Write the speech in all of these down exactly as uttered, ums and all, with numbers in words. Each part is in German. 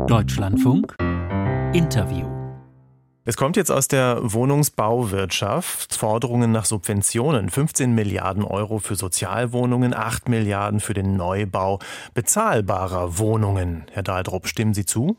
Deutschlandfunk Interview. Es kommt jetzt aus der Wohnungsbauwirtschaft Forderungen nach Subventionen. fünfzehn Milliarden Euro für Sozialwohnungen, acht Milliarden für den Neubau bezahlbarer Wohnungen. Herr Dahldrup, stimmen Sie zu?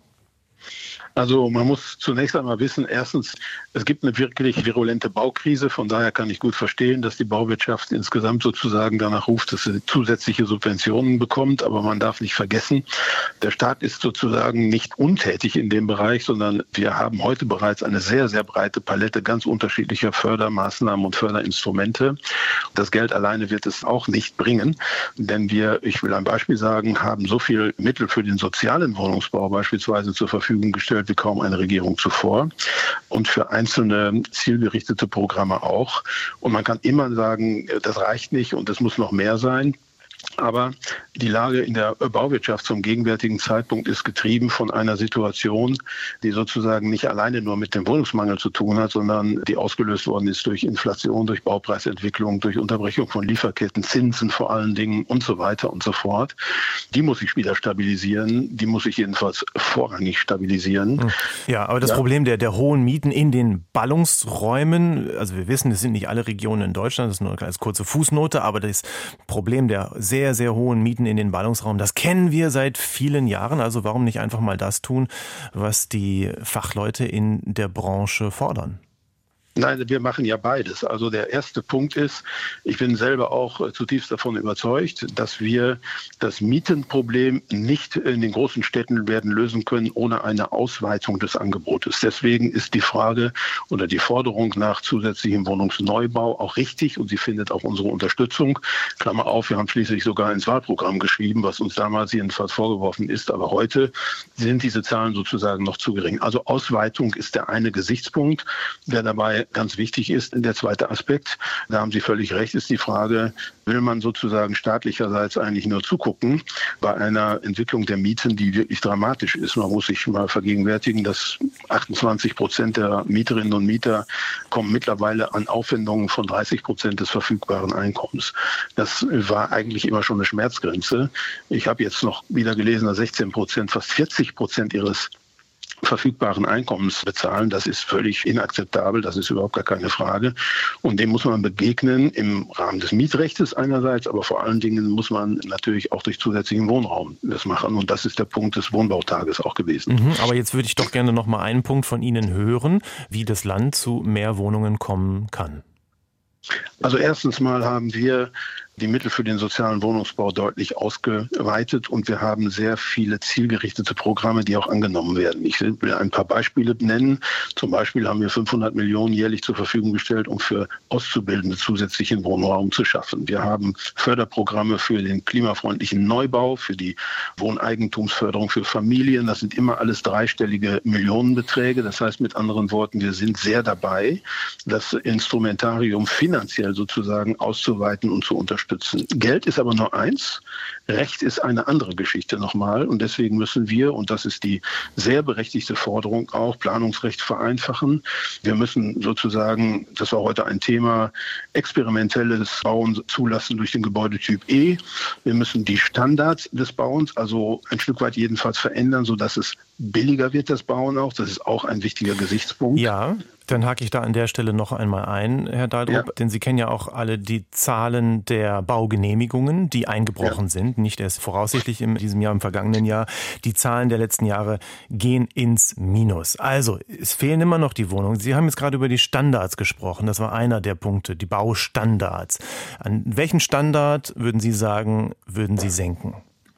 Also man muss zunächst einmal wissen, erstens, es gibt eine wirklich virulente Baukrise. Von daher kann ich gut verstehen, dass die Bauwirtschaft insgesamt sozusagen danach ruft, dass sie zusätzliche Subventionen bekommt. Aber man darf nicht vergessen, der Staat ist sozusagen nicht untätig in dem Bereich, sondern wir haben heute bereits eine sehr, sehr breite Palette ganz unterschiedlicher Fördermaßnahmen und Förderinstrumente. Das Geld alleine wird es auch nicht bringen, denn wir, ich will ein Beispiel sagen, haben so viel Mittel für den sozialen Wohnungsbau beispielsweise zur Verfügung gestellt wie kaum eine Regierung zuvor und für einzelne zielgerichtete Programme auch. Und man kann immer sagen, das reicht nicht und es muss noch mehr sein. Aber die Lage in der Bauwirtschaft zum gegenwärtigen Zeitpunkt ist getrieben von einer Situation, die sozusagen nicht alleine nur mit dem Wohnungsmangel zu tun hat, sondern die ausgelöst worden ist durch Inflation, durch Baupreisentwicklung, durch Unterbrechung von Lieferketten, Zinsen vor allen Dingen und so weiter und so fort. Die muss sich wieder stabilisieren, die muss sich jedenfalls vorrangig stabilisieren. Ja, aber das ja. Problem der, der hohen Mieten in den Ballungsräumen, also wir wissen, es sind nicht alle Regionen in Deutschland, das ist nur als kurze Fußnote, aber das Problem der sehr, sehr hohen Mieten in den Ballungsraum, das kennen wir seit vielen Jahren. Also warum nicht einfach mal das tun, was die Fachleute in der Branche fordern? Nein, wir machen ja beides. Also der erste Punkt ist, ich bin selber auch zutiefst davon überzeugt, dass wir das Mietenproblem nicht in den großen Städten werden lösen können ohne eine Ausweitung des Angebotes. Deswegen ist die Frage oder die Forderung nach zusätzlichem Wohnungsneubau auch richtig und sie findet auch unsere Unterstützung. Klammer auf, wir haben schließlich sogar ins Wahlprogramm geschrieben, was uns damals jedenfalls vorgeworfen ist. Aber heute sind diese Zahlen sozusagen noch zu gering. Also Ausweitung ist der eine Gesichtspunkt, der dabei ganz wichtig ist. Der zweite Aspekt, da haben Sie völlig recht, ist die Frage, will man sozusagen staatlicherseits eigentlich nur zugucken bei einer Entwicklung der Mieten, die wirklich dramatisch ist. Man muss sich mal vergegenwärtigen, dass achtundzwanzig Prozent der Mieterinnen und Mieter kommen mittlerweile an Aufwendungen von dreißig Prozent des verfügbaren Einkommens. Das war eigentlich immer schon eine Schmerzgrenze. Ich habe jetzt noch wieder gelesen, dass sechzehn Prozent, fast vierzig Prozent ihres verfügbaren Einkommens bezahlen. Das ist völlig inakzeptabel, das ist überhaupt gar keine Frage. Und dem muss man begegnen im Rahmen des Mietrechtes einerseits, aber vor allen Dingen muss man natürlich auch durch zusätzlichen Wohnraum das machen. Und das ist der Punkt des Wohnbautages auch gewesen. Mhm, aber jetzt würde ich doch gerne noch mal einen Punkt von Ihnen hören, wie das Land zu mehr Wohnungen kommen kann. Also erstens mal haben wir die Mittel für den sozialen Wohnungsbau deutlich ausgeweitet und wir haben sehr viele zielgerichtete Programme, die auch angenommen werden. Ich will ein paar Beispiele nennen. Zum Beispiel haben wir fünfhundert Millionen jährlich zur Verfügung gestellt, um für Auszubildende zusätzlichen Wohnraum zu schaffen. Wir haben Förderprogramme für den klimafreundlichen Neubau, für die Wohneigentumsförderung für Familien. Das sind immer alles dreistellige Millionenbeträge. Das heißt mit anderen Worten, wir sind sehr dabei, das Instrumentarium finanziell sozusagen auszuweiten und zu unterstützen. Geld ist aber nur eins, Recht ist eine andere Geschichte nochmal und deswegen müssen wir, und das ist die sehr berechtigte Forderung auch, Planungsrecht vereinfachen. Wir müssen sozusagen, das war heute ein Thema, experimentelles Bauen zulassen durch den Gebäudetyp E. Wir müssen die Standards des Bauens, also ein Stück weit jedenfalls verändern, sodass es billiger wird, das Bauen auch. Das ist auch ein wichtiger Gesichtspunkt. Ja. Dann hake ich da an der Stelle noch einmal ein, Herr Dahldrup, ja. Denn Sie kennen ja auch alle die Zahlen der Baugenehmigungen, die eingebrochen ja. sind, nicht erst voraussichtlich in diesem Jahr, im vergangenen Jahr. Die Zahlen der letzten Jahre gehen ins Minus. Also, es fehlen immer noch die Wohnungen. Sie haben jetzt gerade über die Standards gesprochen, das war einer der Punkte, die Baustandards. An welchen Standard, würden Sie sagen, würden Sie senken?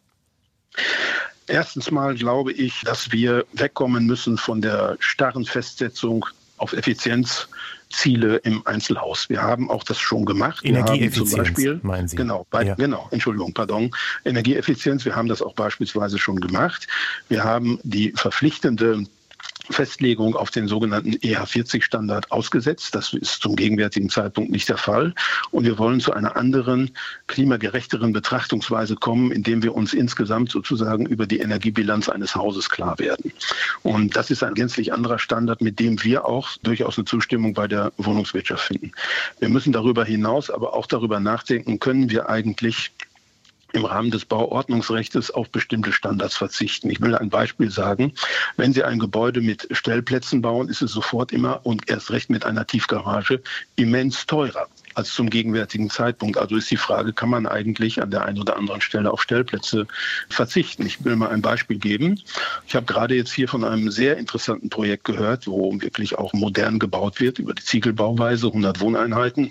Erstens mal glaube ich, dass wir wegkommen müssen von der starren Festsetzung auf Effizienzziele im Einzelhaus. Wir haben auch das schon gemacht. Energieeffizienz, wir haben zum Beispiel, meinen Sie? Genau, bei, ja. genau, Entschuldigung, pardon. Energieeffizienz, wir haben das auch beispielsweise schon gemacht. Wir haben die verpflichtende Festlegung auf den sogenannten E H vierzig Standard ausgesetzt. Das ist zum gegenwärtigen Zeitpunkt nicht der Fall. Und wir wollen zu einer anderen, klimagerechteren Betrachtungsweise kommen, indem wir uns insgesamt sozusagen über die Energiebilanz eines Hauses klar werden. Und das ist ein gänzlich anderer Standard, mit dem wir auch durchaus eine Zustimmung bei der Wohnungswirtschaft finden. Wir müssen darüber hinaus aber auch darüber nachdenken, können wir eigentlich im Rahmen des Bauordnungsrechts auf bestimmte Standards verzichten. Ich will ein Beispiel sagen. Wenn Sie ein Gebäude mit Stellplätzen bauen, ist es sofort immer und erst recht mit einer Tiefgarage immens teurer als zum gegenwärtigen Zeitpunkt. Also ist die Frage, kann man eigentlich an der einen oder anderen Stelle auf Stellplätze verzichten? Ich will mal ein Beispiel geben. Ich habe gerade jetzt hier von einem sehr interessanten Projekt gehört, wo wirklich auch modern gebaut wird, über die Ziegelbauweise, hundert Wohneinheiten.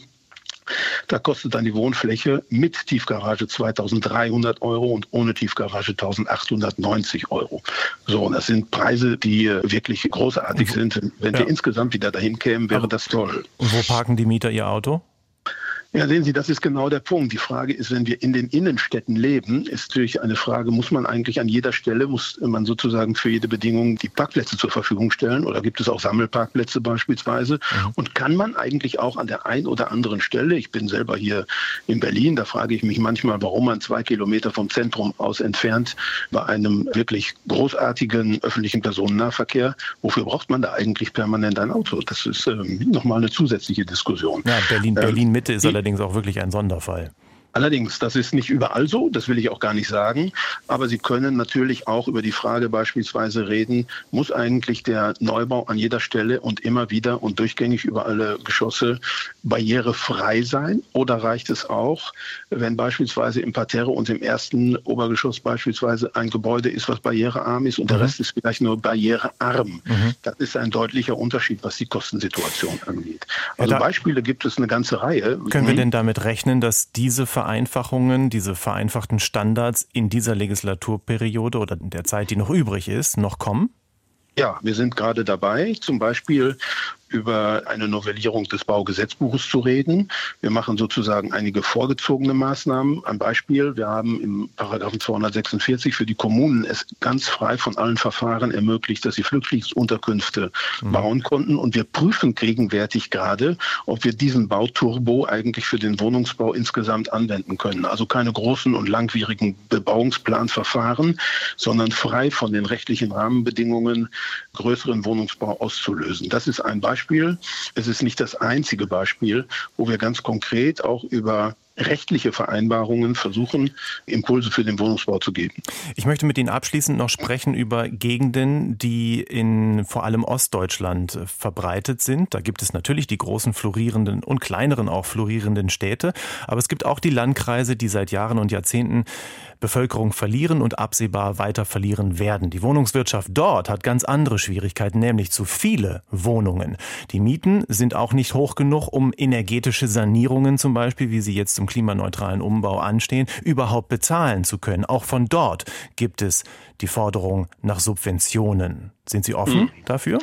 Da kostet dann die Wohnfläche mit Tiefgarage zweitausenddreihundert Euro und ohne Tiefgarage eintausendachthundertneunzig Euro. So, das sind Preise, die wirklich großartig sind. Wenn ja. wir insgesamt wieder dahin kämen, wäre das toll. Und wo parken die Mieter ihr Auto? Ja, sehen Sie, das ist genau der Punkt. Die Frage ist, wenn wir in den Innenstädten leben, ist natürlich eine Frage, muss man eigentlich an jeder Stelle, muss man sozusagen für jede Bedingung die Parkplätze zur Verfügung stellen oder gibt es auch Sammelparkplätze beispielsweise? Mhm. Und kann man eigentlich auch an der einen oder anderen Stelle, ich bin selber hier in Berlin, da frage ich mich manchmal, warum man zwei Kilometer vom Zentrum aus entfernt bei einem wirklich großartigen öffentlichen Personennahverkehr, wofür braucht man da eigentlich permanent ein Auto? Das ist ähm, nochmal eine zusätzliche Diskussion. Ja, Berlin, Berlin-Mitte ist allerdings auch wirklich ein Sonderfall. Allerdings, das ist nicht überall so, das will ich auch gar nicht sagen, aber Sie können natürlich auch über die Frage beispielsweise reden, muss eigentlich der Neubau an jeder Stelle und immer wieder und durchgängig über alle Geschosse barrierefrei sein? Oder reicht es auch, wenn beispielsweise im Parterre und im ersten Obergeschoss beispielsweise ein Gebäude ist, was barrierearm ist und mhm. der Rest ist vielleicht nur barrierearm? Mhm. Das ist ein deutlicher Unterschied, was die Kostensituation angeht. Also ja, Beispiele gibt es eine ganze Reihe. Können mhm. wir denn damit rechnen, dass diese Vereinfachungen, diese vereinfachten Standards in dieser Legislaturperiode oder in der Zeit, die noch übrig ist, noch kommen? Ja, wir sind gerade dabei, zum Beispiel über eine Novellierung des Baugesetzbuches zu reden. Wir machen sozusagen einige vorgezogene Maßnahmen. Ein Beispiel, wir haben im Paragraphen zweihundertsechsundvierzig für die Kommunen es ganz frei von allen Verfahren ermöglicht, dass sie Flüchtlingsunterkünfte mhm. bauen konnten. Und wir prüfen gegenwärtig gerade, ob wir diesen Bauturbo eigentlich für den Wohnungsbau insgesamt anwenden können. Also keine großen und langwierigen Bebauungsplanverfahren, sondern frei von den rechtlichen Rahmenbedingungen größeren Wohnungsbau auszulösen. Das ist ein Beispiel. Es ist nicht das einzige Beispiel, wo wir ganz konkret auch über rechtliche Vereinbarungen versuchen, Impulse für den Wohnungsbau zu geben. Ich möchte mit Ihnen abschließend noch sprechen über Gegenden, die in vor allem Ostdeutschland verbreitet sind. Da gibt es natürlich die großen florierenden und kleineren auch florierenden Städte, aber es gibt auch die Landkreise, die seit Jahren und Jahrzehnten Bevölkerung verlieren und absehbar weiter verlieren werden. Die Wohnungswirtschaft dort hat ganz andere Schwierigkeiten, nämlich zu viele Wohnungen. Die Mieten sind auch nicht hoch genug, um energetische Sanierungen zum Beispiel, wie sie jetzt zum klimaneutralen Umbau anstehen, überhaupt bezahlen zu können. Auch von dort gibt es die Forderung nach Subventionen. Sind Sie offen mhm. dafür?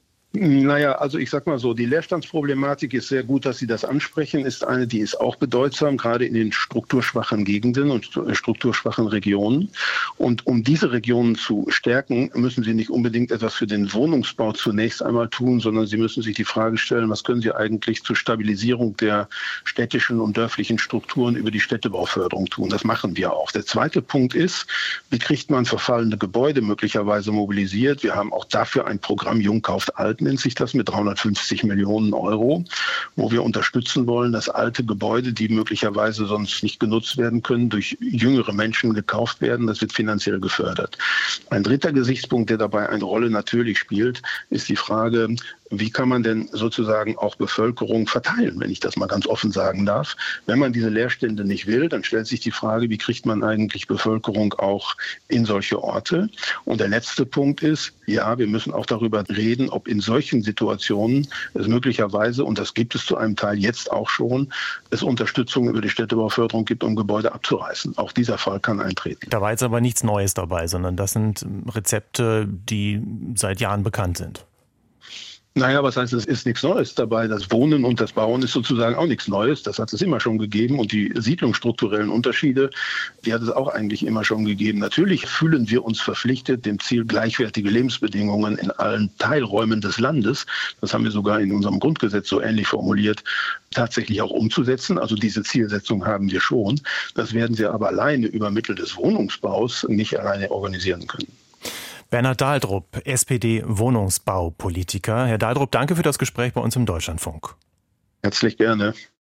Naja, also ich sag mal so, die Leerstandsproblematik ist sehr gut, dass Sie das ansprechen, ist eine, die ist auch bedeutsam, gerade in den strukturschwachen Gegenden und strukturschwachen Regionen. Und um diese Regionen zu stärken, müssen Sie nicht unbedingt etwas für den Wohnungsbau zunächst einmal tun, sondern Sie müssen sich die Frage stellen, was können Sie eigentlich zur Stabilisierung der städtischen und dörflichen Strukturen über die Städtebauförderung tun. Das machen wir auch. Der zweite Punkt ist, wie kriegt man verfallene Gebäude möglicherweise mobilisiert? Wir haben auch dafür ein Programm Jung kauft alt, nennt sich das, mit dreihundertfünfzig Millionen Euro, wo wir unterstützen wollen, dass alte Gebäude, die möglicherweise sonst nicht genutzt werden können, durch jüngere Menschen gekauft werden. Das wird finanziell gefördert. Ein dritter Gesichtspunkt, der dabei eine Rolle natürlich spielt, ist die Frage, wie kann man denn sozusagen auch Bevölkerung verteilen, wenn ich das mal ganz offen sagen darf. Wenn man diese Leerstände nicht will, dann stellt sich die Frage, wie kriegt man eigentlich Bevölkerung auch in solche Orte? Und der letzte Punkt ist, ja, wir müssen auch darüber reden, ob in solchen Situationen es möglicherweise, und das gibt es zu einem Teil jetzt auch schon, es Unterstützung über die Städtebauförderung gibt, um Gebäude abzureißen. Auch dieser Fall kann eintreten. Da war jetzt aber nichts Neues dabei, sondern das sind Rezepte, die seit Jahren bekannt sind. Naja, was heißt, es ist nichts Neues dabei. Das Wohnen und das Bauen ist sozusagen auch nichts Neues. Das hat es immer schon gegeben. Und die siedlungsstrukturellen Unterschiede, die hat es auch eigentlich immer schon gegeben. Natürlich fühlen wir uns verpflichtet, dem Ziel gleichwertige Lebensbedingungen in allen Teilräumen des Landes, das haben wir sogar in unserem Grundgesetz so ähnlich formuliert, tatsächlich auch umzusetzen. Also diese Zielsetzung haben wir schon. Das werden wir aber alleine über Mittel des Wohnungsbaus nicht alleine organisieren können. Bernhard Dahldrup, S P D-Wohnungsbaupolitiker. Herr Dahldrup, danke für das Gespräch bei uns im Deutschlandfunk. Herzlich gerne.